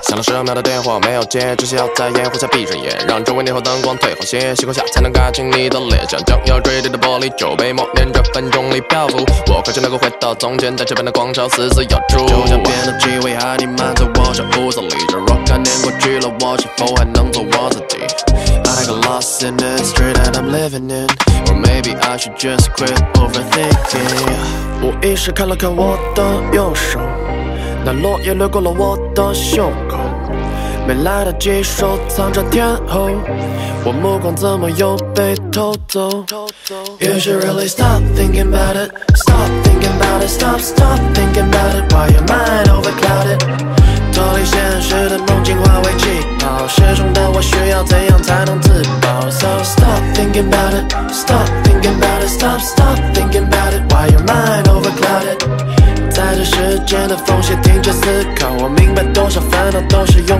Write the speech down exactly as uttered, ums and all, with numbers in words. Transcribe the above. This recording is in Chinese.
响了十秒的电话没有接，只需要在烟雾下闭着眼，让周围霓虹灯光退后些，吸光下才能看清你的脸，像将要坠地的玻璃酒杯默念着分钟里漂浮。我渴求能够回到从前，在这边的广场死死咬住，就像变得机会还弥漫在我小屋子里，这若干年过去了，我是否还能做我自己 ？I got lost in the street that I'm living in, or maybe I should just quit overthinking。无意识看了看我的右手。那落叶掠过了我的袖口，没来得及收藏着天后，我目光怎么又被偷走 ？You should really stop thinking about it, stop thinking about it, stop stop thinking about it. Why your mind overclouded? 脱离现实的梦境化为气泡，失重的我需要怎样才能自保 ？So stop thinking about it, stop thinking about it, stop stop thinking about it. Why your mind overclouded? 在这时间的缝隙停止思考，我明白多少烦恼都是用